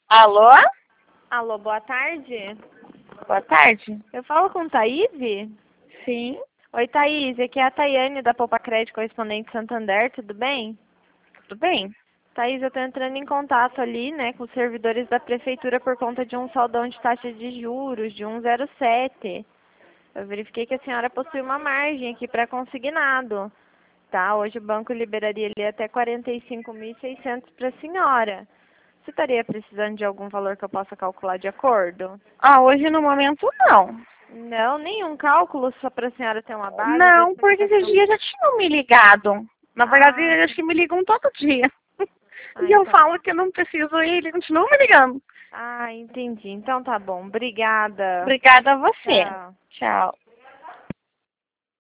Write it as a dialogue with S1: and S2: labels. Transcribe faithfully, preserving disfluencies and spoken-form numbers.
S1: Alô?
S2: Alô, boa tarde.
S1: Boa tarde.
S2: Eu falo com Thaís?
S1: Sim,
S2: Oi, Thaís. Aqui é a Tayane da Poupa Crédito Correspondente Santander, tudo bem?
S1: tudo bem?
S2: Thaís, eu tô entrando em contato ali, né, com os servidores da prefeitura por conta de um saldão de taxa de juros de um vírgula zero sete. Eu verifiquei que a senhora possui uma margem aqui para consignado, tá? Hoje o banco liberaria ali até quarenta e cinco mil e seiscentos para a senhora. Você estaria precisando de algum valor que eu possa calcular de acordo?
S1: Ah, hoje no momento não.
S2: Não, nenhum cálculo, só para a senhora ter uma base de
S1: Não, porque esses
S2: explicação.
S1: dias já tinham me ligado. Na verdade,
S2: Ah,
S1: acho que me ligam todo dia.
S2: ah,
S1: E eu
S2: então.
S1: falo que eu não preciso ir, eles continuam me ligando.
S2: Ah, entendi. Então tá bom. Obrigada.
S1: Obrigada a você.
S2: Tchau.
S1: Tchau.